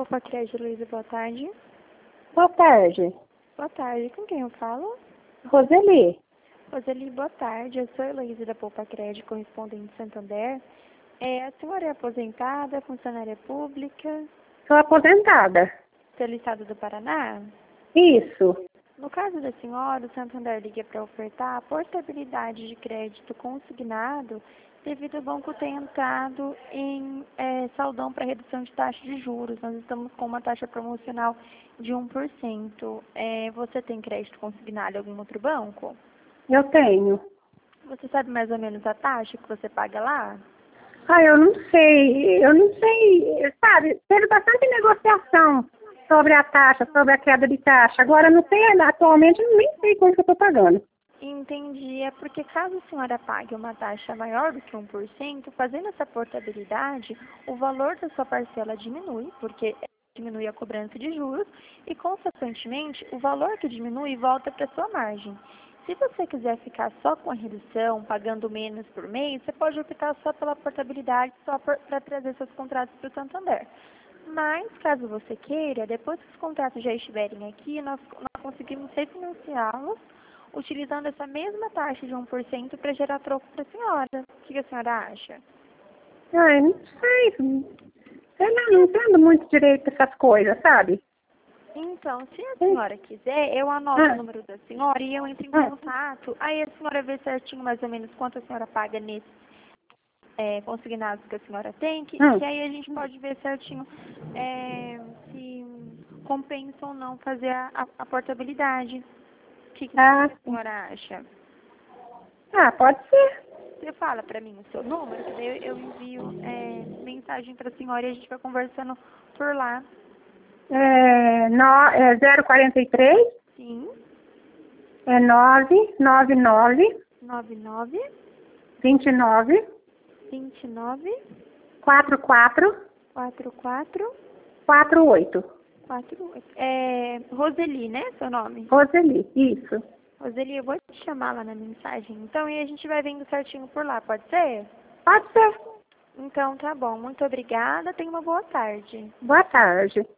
Poupa Crédito, Luísa, boa tarde. Boa tarde. Boa tarde, com quem eu falo? Roseli. Roseli, boa tarde. Eu sou Heloísa da Poupa Crédito, correspondente de Santander. A senhora é aposentada, funcionária pública, Sou aposentada. pelo estado do Paraná? Isso. No caso da senhora, o Santander liga para ofertar a portabilidade de crédito consignado devido ao banco ter entrado em saldão para redução de taxa de juros. Nós estamos com uma taxa promocional de 1%. Você tem crédito consignado em algum outro banco? Eu tenho. Você sabe mais ou menos a taxa que você paga lá? Eu não sei. Sabe, teve bastante negociação sobre a taxa, sobre a queda de taxa. Agora, não sei, atualmente, eu nem sei quanto que eu estou pagando. Entendi. É porque caso a senhora pague uma taxa maior do que 1%, fazendo essa portabilidade, o valor da sua parcela diminui, porque diminui a cobrança de juros, e, consequentemente, o valor que diminui volta para a sua margem. Se você quiser ficar só com a redução, pagando menos por mês, você pode optar só pela portabilidade, só para trazer seus contratos para o Santander. Mas, caso você queira, depois que os contratos já estiverem aqui, nós conseguimos refinanciá-los utilizando essa mesma taxa de 1% para gerar troco para a senhora. O que a senhora acha? Não sei. Eu não entendo muito direito essas coisas, sabe? Então, se a senhora quiser, eu anoto o número da senhora e eu entro em contato. Aí a senhora vê certinho mais ou menos quanto a senhora paga nesses consignados que a senhora tem, que aí a gente pode ver certinho se compensa ou não fazer a portabilidade. O que a senhora acha? Pode ser. Você fala para mim o seu número, que daí eu envio mensagem para a senhora e a gente vai conversando por lá. 043 Sim. 999 99 29 29 44 44 48. 48. Roseli, né? Seu nome? Roseli, isso. Roseli, eu vou te chamar lá na mensagem, então, e a gente vai vendo certinho por lá, pode ser? Pode ser. Então, tá bom. Muito obrigada. Tenha uma boa tarde. Boa tarde.